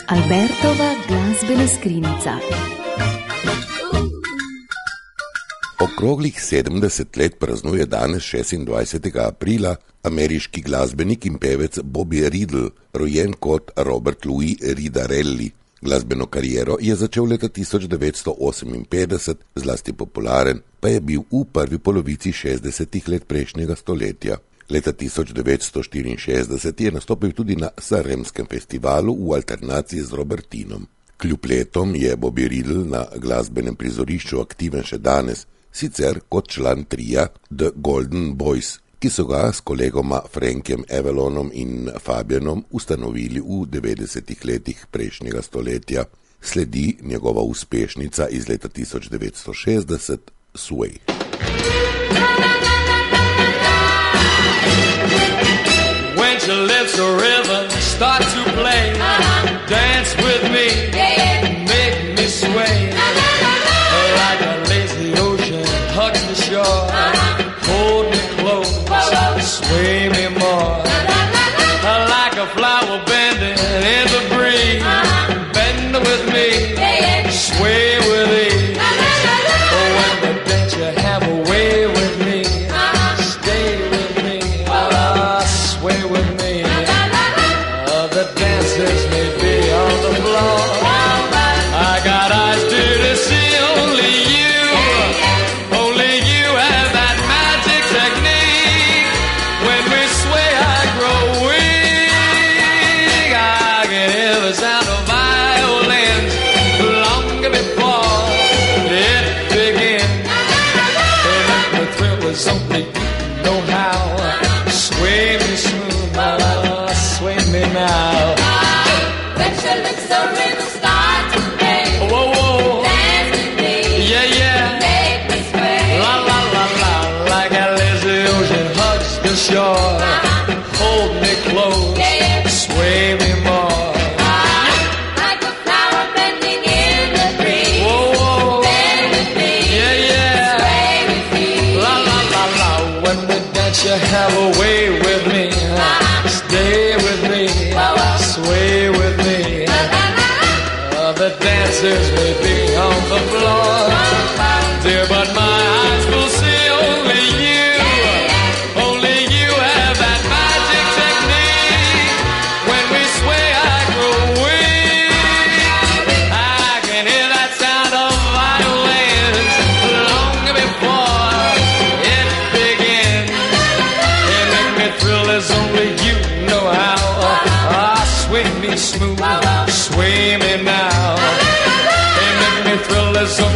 Albertova glasbena skrinjica. Okroglih 70 let praznuje danes 26. aprila ameriški glasbenik in pevec Bobby Riddle, rojen kot Robert Louis Ridarelli. Glasbeno kariero je začel leta 1958, zlasti popularen, pa je bil v prvi polovici 60 let prejšnjega stoletja. Leta 1964 je nastopil tudi na Saremskem festivalu v alternaciji z Robertinom. Kljub letom je Bobby Riddle na glasbenem prizorišču aktiven še danes, sicer kot član tria The Golden Boys, ki so ga s kolegoma Frankiem Avalonom in Fabianom ustanovili v 90 letih prejšnjega stoletja. Sledi njegova uspešnica iz leta 1960, Sway. When your lips a rhythm start to play, dance with me, make me sway, like a lazy ocean hugs the shore, hold me close, sway me more, like a flower bending in the breeze, bend with me, sway with ease, when the dance you have a way with me, stay with me, sway with me, the dancers may be on the floor, I got eyes to see only you have that magic technique, when we sway I grow weak, I can hear the sound of violins long before it begins, and the thrill is only you know how, sway me smooth, sway me now. When your lips are rhythm start to play, Whoa, whoa, dance with me, yeah, make me sway, la la la la, like a lazy ocean hugs the shore, hold me close, sway me more. like a flower bending in the breeze, Whoa, whoa, bend with me, yeah, sway with me, la la la la, when we dance you have a way with me, stay with me, sway with me, the dancers may be on the floor, dear, but my eyes will see only you have that magic technique, when we sway I grow weak, I can hear that sound of violins long before it begins, it make me thrill as only you know how, sway me smooth, sway me now, it make me thrill as only